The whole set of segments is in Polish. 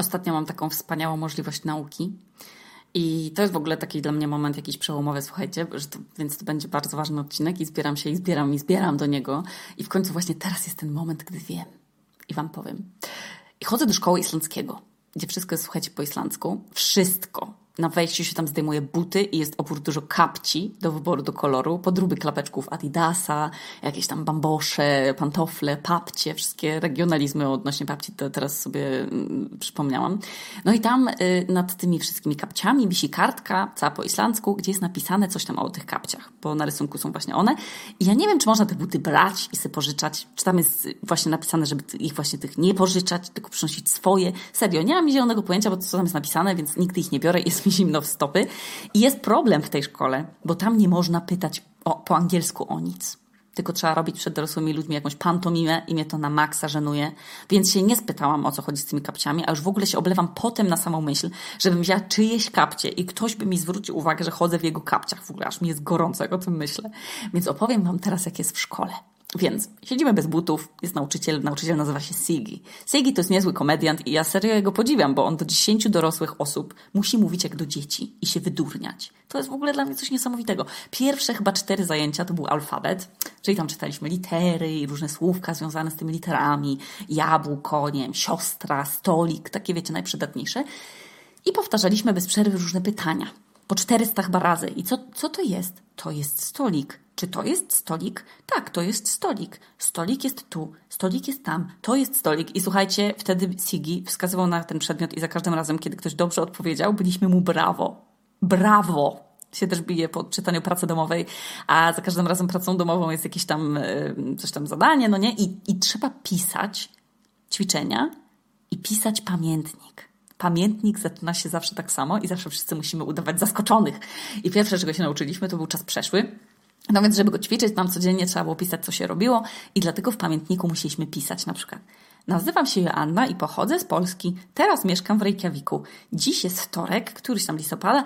ostatnio mam taką wspaniałą możliwość nauki i to jest w ogóle taki dla mnie moment jakiś przełomowy, słuchajcie, więc to będzie bardzo ważny odcinek i zbieram się i zbieram do niego i w końcu właśnie teraz jest ten moment, gdy wiem i wam powiem. I chodzę do szkoły islandzkiego, gdzie wszystko jest, słuchajcie, po islandzku. Wszystko. Na wejściu się tam zdejmuje buty i jest oprócz dużo kapci do wyboru, do koloru, podróby klapeczków Adidasa, jakieś tam bambosze, pantofle, papcie, wszystkie regionalizmy odnośnie papci, to teraz sobie przypomniałam. No i tam nad tymi wszystkimi kapciami wisi kartka, cała po islandzku, gdzie jest napisane coś tam o tych kapciach, bo na rysunku są właśnie one. I ja nie wiem, czy można te buty brać i sobie pożyczać, czy tam jest właśnie napisane, żeby ich właśnie tych nie pożyczać, tylko przynosić swoje. Serio, nie mam zielonego pojęcia, bo co tam jest napisane, więc nigdy ich nie biorę. Jest mi zimno w stopy. I jest problem w tej szkole, bo tam nie można pytać po angielsku o nic. Tylko trzeba robić przed dorosłymi ludźmi jakąś pantomimę i mnie to na maksa żenuje. Więc się nie spytałam, o co chodzi z tymi kapciami, a już w ogóle się oblewam potem na samą myśl, żebym wzięła czyjeś kapcie i ktoś by mi zwrócił uwagę, że chodzę w jego kapciach. W ogóle aż mi jest gorąco, jak o tym myślę. Więc opowiem wam teraz, jak jest w szkole. Więc siedzimy bez butów, jest nauczyciel nazywa się Sigi. Sigi to jest niezły komediant i ja serio jego podziwiam, bo on do 10 dorosłych osób musi mówić jak do dzieci i się wydurniać. To jest w ogóle dla mnie coś niesamowitego. Pierwsze chyba 4 zajęcia to był alfabet, czyli tam czytaliśmy litery i różne słówka związane z tymi literami, jabłko, nie wiem, siostra, stolik, takie wiecie, najprzydatniejsze. I powtarzaliśmy bez przerwy różne pytania. Po 400 chyba razy. I co to jest? To jest stolik. Czy to jest stolik? Tak, to jest stolik. Stolik jest tu, stolik jest tam, to jest stolik. I słuchajcie, wtedy Sigi wskazywał na ten przedmiot i za każdym razem, kiedy ktoś dobrze odpowiedział, byliśmy mu brawo. Brawo! Się też bije po czytaniu pracy domowej, a za każdym razem pracą domową jest jakieś tam coś tam zadanie, no nie? I trzeba pisać ćwiczenia i pisać pamiętnik. Pamiętnik zaczyna się zawsze tak samo i zawsze wszyscy musimy udawać zaskoczonych. I pierwsze, czego się nauczyliśmy, to był czas przeszły. No więc, żeby go ćwiczyć, nam codziennie trzeba było pisać, co się robiło i dlatego w pamiętniku musieliśmy pisać na przykład: nazywam się Joanna i pochodzę z Polski. Teraz mieszkam w Reykjaviku. Dziś jest wtorek, któryś tam listopada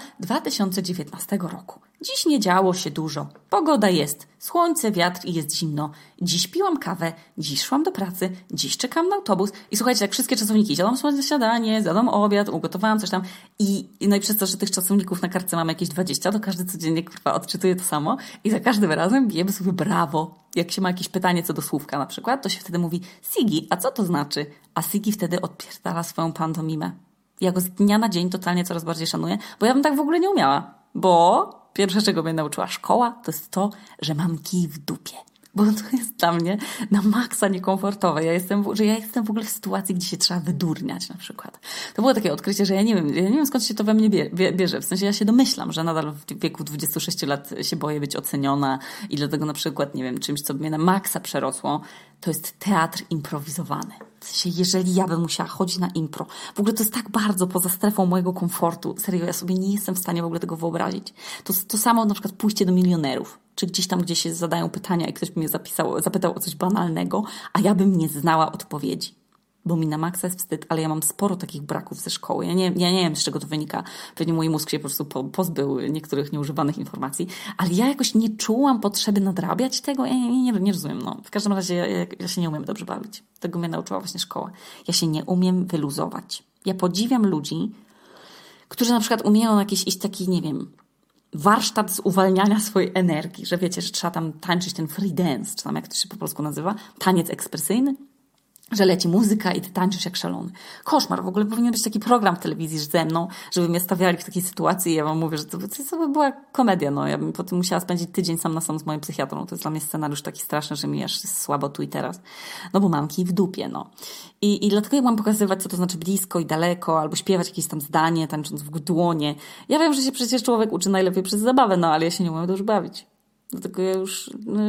2019 roku. Dziś nie działo się dużo. Pogoda jest. Słońce, wiatr i jest zimno. Dziś piłam kawę. Dziś szłam do pracy. Dziś czekam na autobus. I słuchajcie, jak wszystkie czasowniki. Zjadłam sobie śniadanie, zjadłam obiad, ugotowałam coś tam. No i przez to, że tych czasowników na kartce mamy jakieś 20, to każdy codziennie odczytuje to samo. I za każdym razem bijemy sobie brawo. Jak się ma jakieś pytanie co do słówka na przykład, to się wtedy mówi: Sigi, a co to znaczy? A Sigi wtedy odpierdala swoją pantomimę. Ja go z dnia na dzień totalnie coraz bardziej szanuję, bo ja bym tak w ogóle nie umiała. Bo pierwsze, czego mnie nauczyła szkoła, to jest to, że mam kij w dupie. Bo to jest dla mnie na maksa niekomfortowe. Ja jestem w ogóle w sytuacji, gdzie się trzeba wydurniać na przykład. To było takie odkrycie, że ja nie wiem skąd się to we mnie bierze. W sensie ja się domyślam, że nadal w wieku 26 lat się boję być oceniona i dlatego na przykład, nie wiem, czymś, co mnie na maksa przerosło, to jest teatr improwizowany. W sensie, jeżeli ja bym musiała chodzić na impro, w ogóle to jest tak bardzo poza strefą mojego komfortu. Serio, ja sobie nie jestem w stanie w ogóle tego wyobrazić. To samo na przykład pójście do Milionerów. Czy gdzieś tam, gdzie się zadają pytania i ktoś by mnie zapytał o coś banalnego, a ja bym nie znała odpowiedzi. Bo mi na maksa jest wstyd, ale ja mam sporo takich braków ze szkoły. Ja nie wiem, z czego to wynika. Pewnie mój mózg się po prostu pozbył niektórych nieużywanych informacji, ale ja jakoś nie czułam potrzeby nadrabiać tego. Ja nie rozumiem. No. W każdym razie ja się nie umiem dobrze bawić. Tego mnie nauczyła właśnie szkoła. Ja się nie umiem wyluzować. Ja podziwiam ludzi, którzy na przykład umieją iść taki, nie wiem, warsztat z uwalniania swojej energii, że wiecie, że trzeba tam tańczyć ten free dance, czy tam jak to się po polsku nazywa, taniec ekspresyjny, że leci muzyka i ty tańczysz jak szalony. Koszmar, w ogóle powinien być taki program w telewizji ze mną, żeby mnie stawiali w takiej sytuacji i ja wam mówię, że to by była komedia, no. Ja bym potem musiała spędzić tydzień sam na sam z moim psychiatrą. To jest dla mnie scenariusz taki straszny, że mi aż jest słabo tu i teraz. No bo mam kij w dupie, no. I dlatego ja mam pokazywać, co to znaczy blisko i daleko, albo śpiewać jakieś tam zdanie, tańcząc w dłonie. Ja wiem, że się przecież człowiek uczy najlepiej przez zabawę, no, ale ja się nie umiem dobrze bawić. Dlatego ja już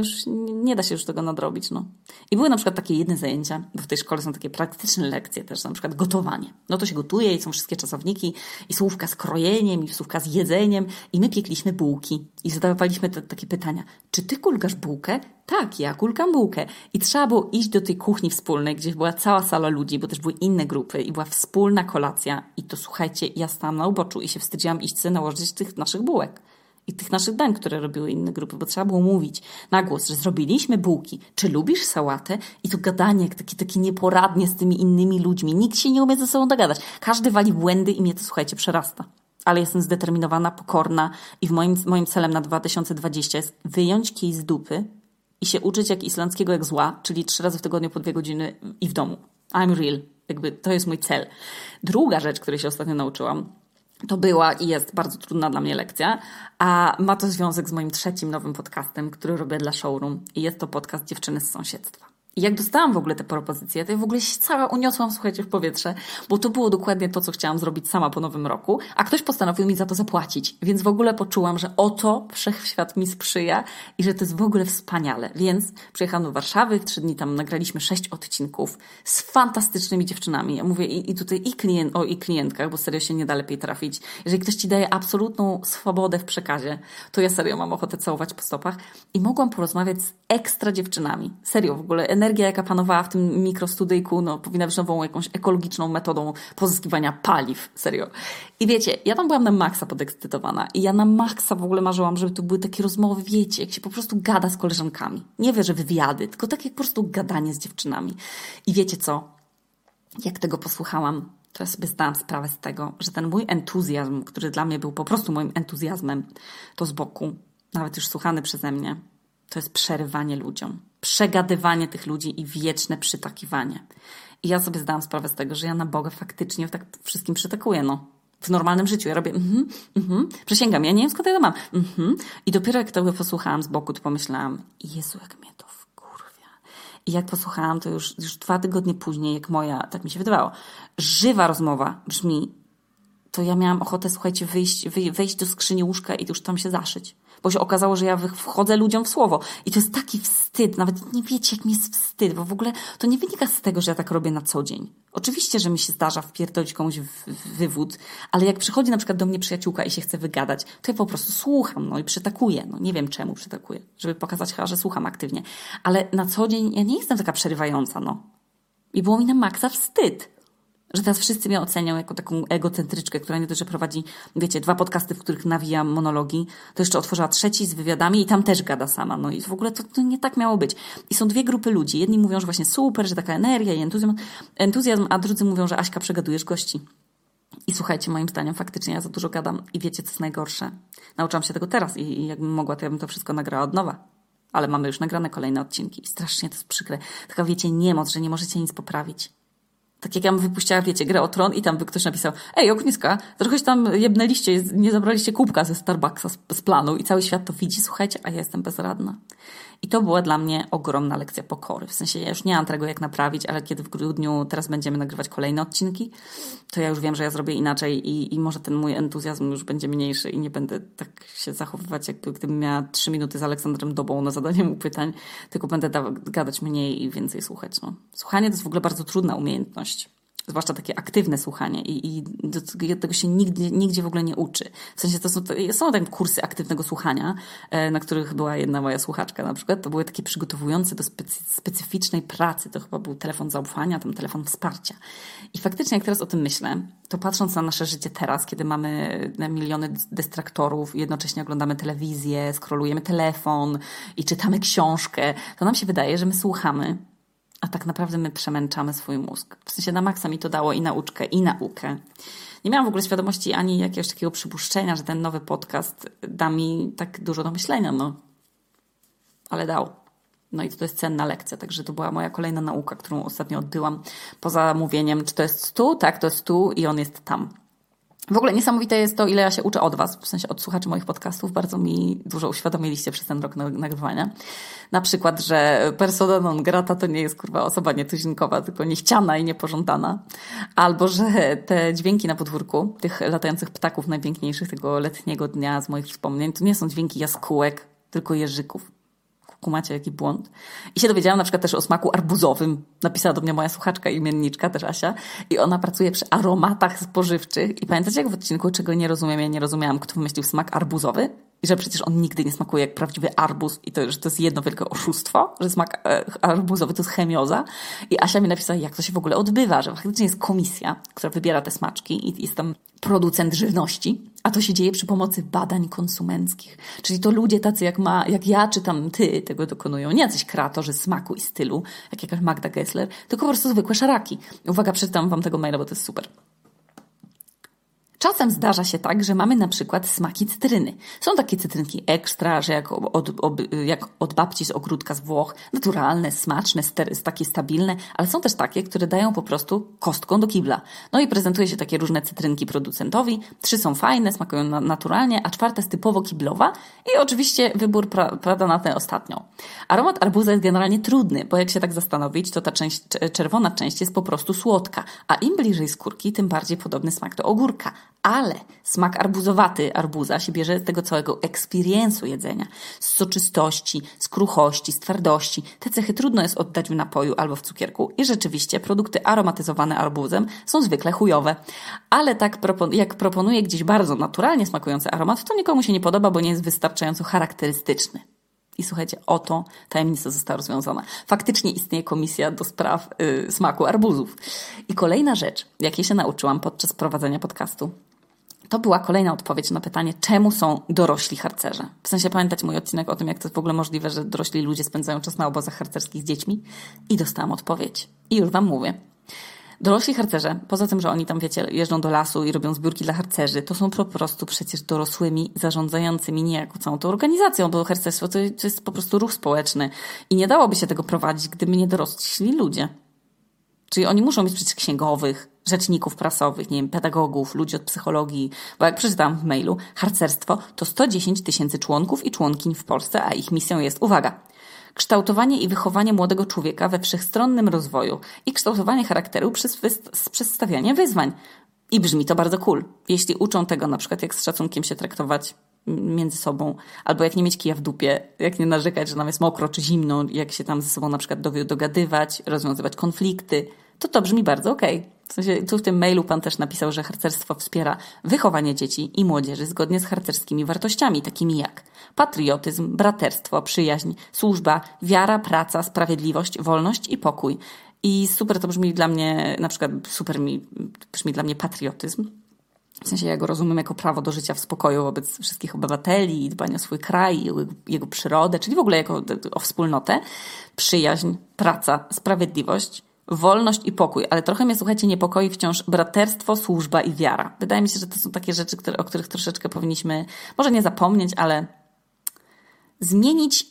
nie da się już tego nadrobić, no. I były na przykład takie jedne zajęcia, bo w tej szkole są takie praktyczne lekcje też, na przykład gotowanie. No to się gotuje i są wszystkie czasowniki i słówka z krojeniem i słówka z jedzeniem i my piekliśmy bułki i zadawaliśmy takie pytania. Czy ty kulkasz bułkę? Tak, ja kulkam bułkę. I trzeba było iść do tej kuchni wspólnej, gdzie była cała sala ludzi, bo też były inne grupy i była wspólna kolacja. I to słuchajcie, ja stałam na uboczu i się wstydziłam iść sobie nałożyć tych naszych bułek. i tych naszych dań, które robiły inne grupy, bo trzeba było mówić na głos, że zrobiliśmy bułki. Czy lubisz sałatę? I to gadanie takie nieporadnie z tymi innymi ludźmi. Nikt się nie umie ze sobą dogadać. Każdy wali błędy i mnie to, słuchajcie, przerasta. Ale jestem zdeterminowana, pokorna i moim celem na 2020 jest wyjąć kij z dupy i się uczyć jak islandzkiego jak zła, czyli 3 razy w tygodniu po 2 godziny i w domu. I'm real. Jakby to jest mój cel. Druga rzecz, której się ostatnio nauczyłam, to była i jest bardzo trudna dla mnie lekcja, a ma to związek z moim 3. nowym podcastem, który robię dla Showroom i jest to podcast Dziewczyny z sąsiedztwa. I jak dostałam w ogóle te propozycje, to ja w ogóle się cała uniosłam, słuchajcie, w powietrze, bo to było dokładnie to, co chciałam zrobić sama po nowym roku, a ktoś postanowił mi za to zapłacić. Więc w ogóle poczułam, że oto wszechświat mi sprzyja i że to jest w ogóle wspaniale. Więc przyjechałam do Warszawy, w 3 dni tam nagraliśmy 6 odcinków z fantastycznymi dziewczynami. Ja mówię i tutaj i klientkach, bo serio się nie da lepiej trafić. Jeżeli ktoś ci daje absolutną swobodę w przekazie, to ja serio mam ochotę całować po stopach i mogłam porozmawiać z ekstra dziewczynami. Serio, w ogóle energia, jaka panowała w tym mikrostudyjku, no powinna być nową jakąś ekologiczną metodą pozyskiwania paliw. Serio. I wiecie, ja tam byłam na maksa podekscytowana i ja na maksa w ogóle marzyłam, żeby to były takie rozmowy, wiecie, jak się po prostu gada z koleżankami. Nie wie, że wywiady, tylko takie po prostu gadanie z dziewczynami. I wiecie co? Jak tego posłuchałam, to ja sobie zdałam sprawę z tego, że ten mój entuzjazm, który dla mnie był po prostu moim entuzjazmem, to z boku, nawet już słuchany przeze mnie, to jest przerywanie ludziom. Przegadywanie tych ludzi i wieczne przytakiwanie. I ja sobie zdałam sprawę z tego, że ja na Boga faktycznie tak wszystkim przytakuję, no. W normalnym życiu. Ja robię przysięgam, ja nie wiem skąd ja to mam. I dopiero jak tego posłuchałam z boku, to pomyślałam, Jezu, jak mnie to wkurwia. I jak posłuchałam, to już 2 tygodnie później, jak moja, tak mi się wydawało, żywa rozmowa brzmi, to ja miałam ochotę, słuchajcie, wejść do skrzyni łóżka i już tam się zaszyć. Bo się okazało, że ja wchodzę ludziom w słowo. I to jest taki wstyd. Nawet nie wiecie, jak mi jest wstyd, bo w ogóle to nie wynika z tego, że ja tak robię na co dzień. Oczywiście, że mi się zdarza wpierdolić komuś wywód, ale jak przychodzi na przykład do mnie przyjaciółka i się chce wygadać, to ja po prostu słucham, no i przytakuję. No nie wiem czemu przytakuję, żeby pokazać chyba, że słucham aktywnie. Ale na co dzień ja nie jestem taka przerywająca, no. I było mi na maksa wstyd. Że teraz wszyscy mnie ocenią jako taką egocentryczkę, która nie dość, że prowadzi, wiecie, 2 podcasty, w których nawijam monologi, to jeszcze otworzyła 3 z wywiadami i tam też gada sama. No i w ogóle to nie tak miało być. I są 2 grupy ludzi. Jedni mówią, że właśnie super, że taka energia i entuzjazm, a drudzy mówią, że Aśka, przegadujesz gości. I słuchajcie, moim zdaniem faktycznie ja za dużo gadam. I wiecie, co jest najgorsze? Nauczyłam się tego teraz i jakbym mogła, to ja bym to wszystko nagrała od nowa. Ale mamy już nagrane kolejne odcinki i strasznie to jest przykre. Taka, wiecie, niemoc, że nie możecie nic poprawić. Tak jak ja bym wypuściła, wiecie, grę o Tron i tam by ktoś napisał, ej, Ogniska, trochę się tam jebnęliście, nie zabraliście kubka ze Starbucksa z planu i cały świat to widzi, słuchajcie, a ja jestem bezradna. I to była dla mnie ogromna lekcja pokory. W sensie ja już nie mam tego jak naprawić, ale kiedy w grudniu teraz będziemy nagrywać kolejne odcinki, to ja już wiem, że ja zrobię inaczej i może ten mój entuzjazm już będzie mniejszy i nie będę tak się zachowywać, jakby gdybym miała 3 minuty z Aleksandrem Dobą na zadanie mu pytań, tylko będę gadać mniej i więcej słuchać. No. Słuchanie to jest w ogóle bardzo trudna umiejętność. Zwłaszcza takie aktywne słuchanie i tego się nigdzie w ogóle nie uczy. W sensie są takie kursy aktywnego słuchania, na których była jedna moja słuchaczka na przykład. To były takie przygotowujące do specyficznej pracy. To chyba był telefon zaufania, tam telefon wsparcia. I faktycznie jak teraz o tym myślę, to patrząc na nasze życie teraz, kiedy mamy miliony dystraktorów, jednocześnie oglądamy telewizję, scrollujemy telefon i czytamy książkę, to nam się wydaje, że my słuchamy, a tak naprawdę my przemęczamy swój mózg. W sensie na maksa mi to dało i nauczkę, i naukę. Nie miałam w ogóle świadomości ani jakiegoś takiego przypuszczenia, że ten nowy podcast da mi tak dużo do myślenia, no. Ale dał. No i to jest cenna lekcja, także to była moja kolejna nauka, którą ostatnio odbyłam poza mówieniem, czy to jest tu? Tak, to jest tu i on jest tam. W ogóle niesamowite jest to, ile ja się uczę od was, w sensie od słuchaczy moich podcastów. Bardzo mi dużo uświadomiliście przez ten rok nagrywania. Na przykład, że persona non grata to nie jest osoba nietuzinkowa, tylko niechciana i niepożądana. Albo, że te dźwięki na podwórku, tych latających ptaków najpiękniejszych tego letniego dnia z moich wspomnień, to nie są dźwięki jaskółek, tylko jeżyków. Kumacie, jaki błąd. I się dowiedziałam na przykład też o smaku arbuzowym. Napisała do mnie moja słuchaczka, imienniczka, też Asia. I ona pracuje przy aromatach spożywczych. I pamiętacie, jak w odcinku, czego nie rozumiem, ja nie rozumiałam, kto wymyślił smak arbuzowy? I że przecież on nigdy nie smakuje jak prawdziwy arbuz. I to, że to jest jedno wielkie oszustwo, że smak arbuzowy to jest chemioza. I Asia mi napisała, jak to się w ogóle odbywa, że faktycznie jest komisja, która wybiera te smaczki i jest tam producent żywności, A to się dzieje przy pomocy badań konsumenckich. Czyli to ludzie tacy jak ja czy tam ty tego dokonują. Nie jacyś kreatorzy smaku i stylu, jak jakaś Magda Gessler, tylko po prostu zwykłe szaraki. Uwaga, przeczytam wam tego maila, bo to jest super. Czasem zdarza się tak, że mamy na przykład smaki cytryny. Są takie cytrynki ekstra, że jak od babci z ogródka z Włoch, naturalne, smaczne, takie stabilne, ale są też takie, które dają po prostu kostką do kibla. No i prezentuje się takie różne cytrynki producentowi. 3 są fajne, smakują naturalnie, a 4 jest typowo kiblowa i oczywiście wybór pada na tę ostatnią. Aromat arbuza jest generalnie trudny, bo jak się tak zastanowić, to ta czerwona część jest po prostu słodka, a im bliżej skórki, tym bardziej podobny smak do ogórka. Ale smak arbuzowaty arbuza się bierze z tego całego experience'u jedzenia. Z soczystości, z kruchości, z twardości. Te cechy trudno jest oddać w napoju albo w cukierku i rzeczywiście produkty aromatyzowane arbuzem są zwykle chujowe. Ale tak jak proponuje gdzieś bardzo naturalnie smakujący aromat, to nikomu się nie podoba, bo nie jest wystarczająco charakterystyczny. I słuchajcie, oto tajemnica została rozwiązana. Faktycznie istnieje komisja do spraw smaku arbuzów. I kolejna rzecz, jakiej się nauczyłam podczas prowadzenia podcastu, to była kolejna odpowiedź na pytanie, czemu są dorośli harcerze. W sensie pamiętać mój odcinek o tym, jak to jest w ogóle możliwe, że dorośli ludzie spędzają czas na obozach harcerskich z dziećmi. I dostałam odpowiedź. I już wam mówię. Dorośli harcerze, poza tym, że oni tam, wiecie, jeżdżą do lasu i robią zbiórki dla harcerzy, to są po prostu przecież dorosłymi, zarządzającymi niejako całą tą organizacją, bo harcerstwo to jest po prostu ruch społeczny i nie dałoby się tego prowadzić, gdyby nie dorośli ludzie. Czyli oni muszą mieć przecież księgowych, rzeczników prasowych, nie wiem, pedagogów, ludzi od psychologii, bo jak przeczytałam w mailu, harcerstwo to 110 000 członków i członkiń w Polsce, a ich misją jest, uwaga, kształtowanie i wychowanie młodego człowieka we wszechstronnym rozwoju i kształtowanie charakteru przez stawianie wyzwań. I brzmi to bardzo cool. Jeśli uczą tego na przykład jak z szacunkiem się traktować między sobą, albo jak nie mieć kija w dupie, jak nie narzekać, że nam jest mokro czy zimno, jak się tam ze sobą na przykład dogadywać, rozwiązywać konflikty, to brzmi bardzo okej. W sensie, tu w tym mailu pan też napisał, że harcerstwo wspiera wychowanie dzieci i młodzieży zgodnie z harcerskimi wartościami, takimi jak patriotyzm, braterstwo, przyjaźń, służba, wiara, praca, sprawiedliwość, wolność i pokój. I super to brzmi dla mnie, na przykład brzmi dla mnie patriotyzm. W sensie ja go rozumiem jako prawo do życia w spokoju wobec wszystkich obywateli, dbania o swój kraj, jego przyrodę, czyli w ogóle jako o wspólnotę. Przyjaźń, praca, sprawiedliwość, wolność i pokój. Ale trochę mnie, słuchajcie, niepokoi wciąż braterstwo, służba i wiara. Wydaje mi się, że to są takie rzeczy, o których troszeczkę powinniśmy może nie zapomnieć, ale zmienić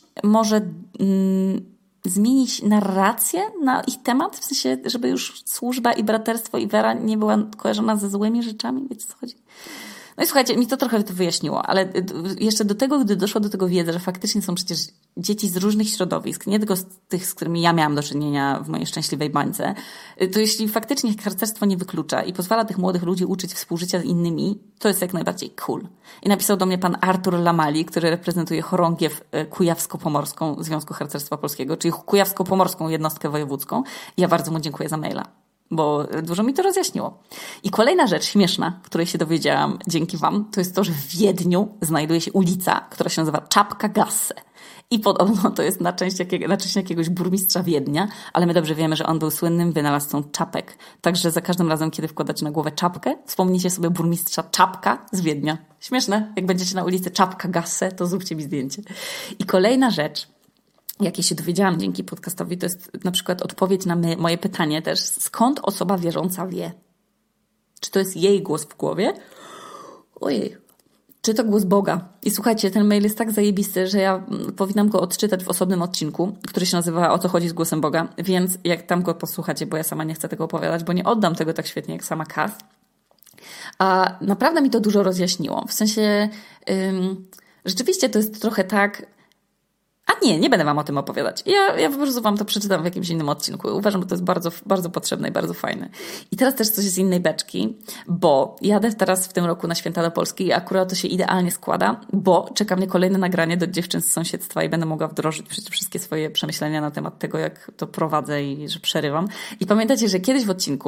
zmienić narrację na ich temat, w sensie, żeby już służba i braterstwo i wiara nie była kojarzona ze złymi rzeczami, wiecie co chodzi? No i słuchajcie, mi to trochę to wyjaśniło, ale jeszcze do tego, gdy doszło do tego wiedzy, że faktycznie są przecież dzieci z różnych środowisk, nie tylko z tych, z którymi ja miałam do czynienia w mojej szczęśliwej bańce, to jeśli faktycznie harcerstwo nie wyklucza i pozwala tych młodych ludzi uczyć współżycia z innymi, to jest jak najbardziej cool. I napisał do mnie pan Artur Lamali, który reprezentuje chorągiew kujawsko-pomorską Związku Harcerstwa Polskiego, czyli kujawsko-pomorską jednostkę wojewódzką. I ja bardzo mu dziękuję za maila, bo dużo mi to rozjaśniło. I kolejna rzecz śmieszna, której się dowiedziałam dzięki wam, to jest to, że w Wiedniu znajduje się ulica, która się nazywa Czapka-Gasse. I podobno to jest na część jakiegoś burmistrza Wiednia, ale my dobrze wiemy, że on był słynnym wynalazcą czapek. Także za każdym razem, kiedy wkładacie na głowę czapkę, wspomnijcie sobie burmistrza Czapka z Wiednia. Śmieszne? Jak będziecie na ulicy Czapka-Gasse, to zróbcie mi zdjęcie. I kolejna rzecz, jakie się dowiedziałam dzięki podcastowi, to jest na przykład odpowiedź na moje pytanie też, skąd osoba wierząca wie? Czy to jest jej głos w głowie? Ojej. Czy to głos Boga? I słuchajcie, ten mail jest tak zajebisty, że ja powinnam go odczytać w osobnym odcinku, który się nazywa O co chodzi z głosem Boga, więc jak tam go posłuchacie, bo ja sama nie chcę tego opowiadać, bo nie oddam tego tak świetnie jak sama Kath. A naprawdę mi to dużo rozjaśniło. W sensie rzeczywiście to jest trochę tak. A nie będę wam o tym opowiadać. Ja po prostu wam to przeczytam w jakimś innym odcinku. Uważam, że to jest bardzo, bardzo potrzebne i bardzo fajne. I teraz też coś z innej beczki, bo jadę teraz w tym roku na Święta do Polski i akurat to się idealnie składa, bo czeka mnie kolejne nagranie do dziewczyn z sąsiedztwa i będę mogła wdrożyć wszystkie swoje przemyślenia na temat tego, jak to prowadzę i że przerywam. I pamiętacie, że kiedyś w odcinku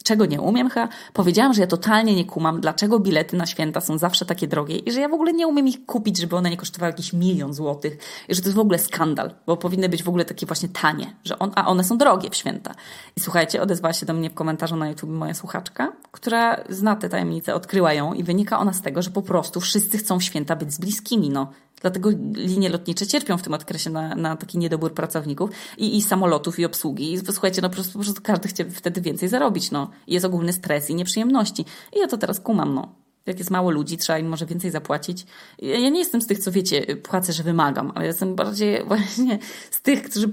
Czego nie umiem chyba? Powiedziałam, że ja totalnie nie kumam, dlaczego bilety na święta są zawsze takie drogie i że ja w ogóle nie umiem ich kupić, żeby one nie kosztowały jakiś 1 000 000 złotych i że to jest w ogóle skandal, bo powinny być w ogóle takie właśnie tanie, a one są drogie w święta. I słuchajcie, odezwała się do mnie w komentarzu na YouTube moja słuchaczka, która zna tę tajemnicę, odkryła ją i wynika ona z tego, że po prostu wszyscy chcą w święta być z bliskimi, no. Dlatego linie lotnicze cierpią w tym okresie na taki niedobór pracowników i samolotów i obsługi. I słuchajcie, no po prostu każdy chce wtedy więcej zarobić, no. I jest ogólny stres i nieprzyjemności. I ja to teraz kumam, no. Jak jest mało ludzi, trzeba im może więcej zapłacić. Ja nie jestem z tych, co wiecie, płacę, że wymagam, ale jestem bardziej właśnie z tych, którzy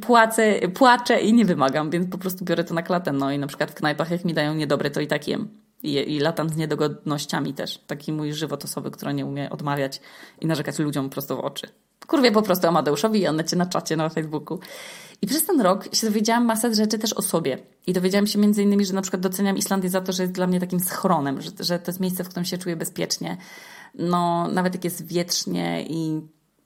płaczę i nie wymagam, więc po prostu biorę to na klatę. No i na przykład w knajpach, jak mi dają niedobre, to i tak jem. I latam z niedogodnościami też. Taki mój żywot osoby, która nie umie odmawiać i narzekać ludziom prosto w oczy. Kurwię po prostu Amadeuszowi i Annecie na czacie na Facebooku. I przez ten rok się dowiedziałam masę rzeczy też o sobie. I dowiedziałam się między innymi, że na przykład doceniam Islandię za to, że jest dla mnie takim schronem, że to jest miejsce, w którym się czuję bezpiecznie. No, nawet jak jest wietrznie i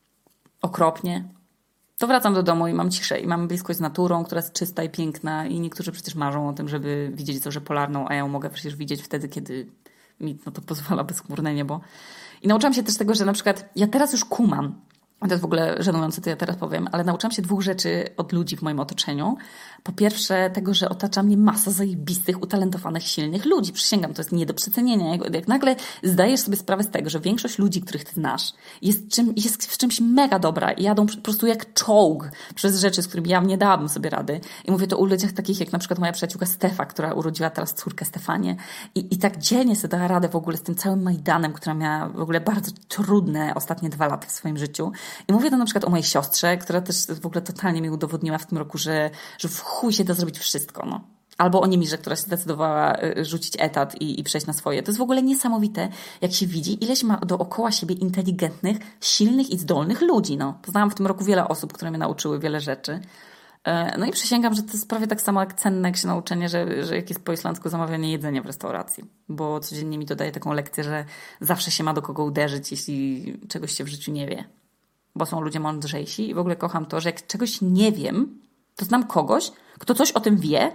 okropnie, to wracam do domu i mam ciszę i mam bliskość z naturą, która jest czysta i piękna i niektórzy przecież marzą o tym, żeby widzieć Zorzę Polarną, a ja ją mogę przecież widzieć wtedy, kiedy mi to pozwala bezchmurne niebo. I nauczyłam się też tego, że na przykład ja teraz już kumam, to jest w ogóle żenujące, co ja teraz powiem, ale nauczyłam się 2 rzeczy od ludzi w moim otoczeniu. Po pierwsze tego, że otacza mnie masa zajebistych, utalentowanych, silnych ludzi. Przysięgam, to jest nie do przecenienia. Jak nagle zdajesz sobie sprawę z tego, że większość ludzi, których ty znasz, jest w czymś mega dobra i jadą po prostu jak czołg przez rzeczy, z którymi ja nie dałabym sobie rady. I mówię to o ludziach takich jak na przykład moja przyjaciółka Stefa, która urodziła teraz córkę Stefanię i tak dzielnie sobie dała radę w ogóle z tym całym Majdanem, która miała w ogóle bardzo trudne ostatnie 2 lata w swoim życiu. I mówię to na przykład o mojej siostrze, która też w ogóle totalnie mi udowodniła w tym roku, że w chuj się da zrobić wszystko, no. Albo o Niemirze, która się zdecydowała rzucić etat i przejść na swoje. To jest w ogóle niesamowite, jak się widzi, ileś ma dookoła siebie inteligentnych, silnych i zdolnych ludzi, no. Poznałam w tym roku wiele osób, które mnie nauczyły wiele rzeczy. No i przysięgam, że to jest prawie tak samo jak cenne jak się nauczenie, że jak jest po islandzku zamawianie jedzenia w restauracji. Bo codziennie mi dodaje taką lekcję, że zawsze się ma do kogo uderzyć, jeśli czegoś się w życiu nie wie. Bo są ludzie mądrzejsi i w ogóle kocham to, że jak czegoś nie wiem, to znam kogoś, kto coś o tym wie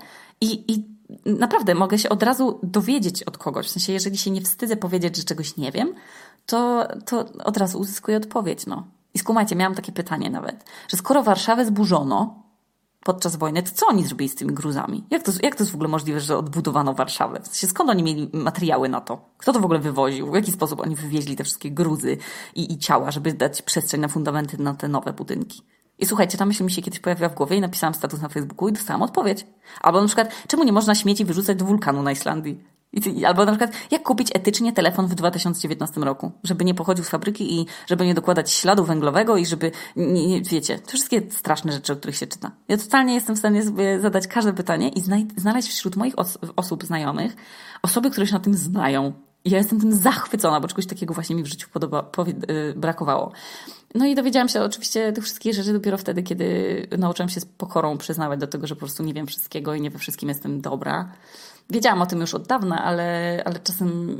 i naprawdę mogę się od razu dowiedzieć od kogoś. W sensie, jeżeli się nie wstydzę powiedzieć, że czegoś nie wiem, to od razu uzyskuję odpowiedź, no. I skumajcie, miałam takie pytanie nawet, że skoro Warszawę zburzono podczas wojny, to co oni zrobili z tymi gruzami? Jak to jest w ogóle możliwe, że odbudowano Warszawę? W sensie, skąd oni mieli materiały na to? Kto to w ogóle wywoził? W jaki sposób oni wywieźli te wszystkie gruzy i ciała, żeby dać przestrzeń na fundamenty na te nowe budynki? I słuchajcie, ta myśl mi się kiedyś pojawiła w głowie i napisałam status na Facebooku i dostałam odpowiedź. Albo na przykład, czemu nie można śmieci wyrzucać do wulkanu na Islandii? Albo na przykład, jak kupić etycznie telefon w 2019 roku? Żeby nie pochodził z fabryki i żeby nie dokładać śladu węglowego i żeby, wiecie, to wszystkie straszne rzeczy, o których się czyta. Ja totalnie jestem w stanie sobie zadać każde pytanie i znaleźć wśród moich osób znajomych osoby, które się na tym znają. I ja jestem tym zachwycona, bo czegoś takiego właśnie mi w życiu brakowało. No i dowiedziałam się oczywiście tych wszystkich rzeczy dopiero wtedy, kiedy nauczyłam się z pokorą przyznawać do tego, że po prostu nie wiem wszystkiego i nie we wszystkim jestem dobra. Wiedziałam o tym już od dawna, ale czasem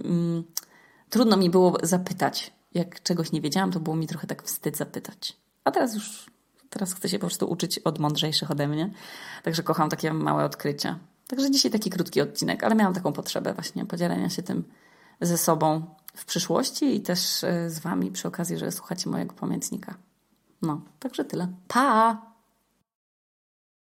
trudno mi było zapytać. Jak czegoś nie wiedziałam, to było mi trochę tak wstyd zapytać. A teraz chcę się po prostu uczyć od mądrzejszych ode mnie. Także kocham takie małe odkrycia. Także dzisiaj taki krótki odcinek, ale miałam taką potrzebę właśnie podzielenia się tym ze sobą w przyszłości i też z wami przy okazji, że słuchacie mojego pamiętnika. No, także tyle. Pa!